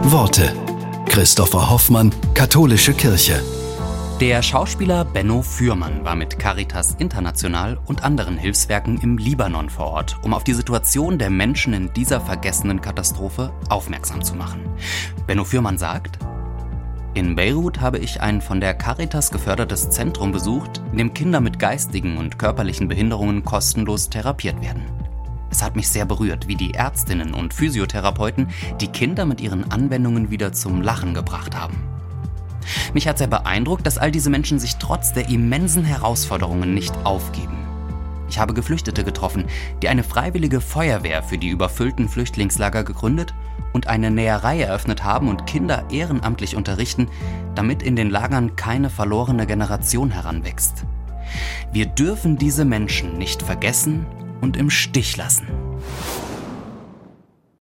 Worte. Christopher Hoffmann, Katholische Kirche. Der Schauspieler Benno Fürmann war mit Caritas International und anderen Hilfswerken im Libanon vor Ort, um auf die Situation der Menschen in dieser vergessenen Katastrophe aufmerksam zu machen. Benno Fürmann sagt: In Beirut habe ich ein von der Caritas gefördertes Zentrum besucht, in dem Kinder mit geistigen und körperlichen Behinderungen kostenlos therapiert werden. Es hat mich sehr berührt, wie die Ärztinnen und Physiotherapeuten die Kinder mit ihren Anwendungen wieder zum Lachen gebracht haben. Mich hat sehr beeindruckt, dass all diese Menschen sich trotz der immensen Herausforderungen nicht aufgeben. Ich habe Geflüchtete getroffen, die eine freiwillige Feuerwehr für die überfüllten Flüchtlingslager gegründet und eine Näherei eröffnet haben und Kinder ehrenamtlich unterrichten, damit in den Lagern keine verlorene Generation heranwächst. Wir dürfen diese Menschen nicht vergessen und im Stich lassen.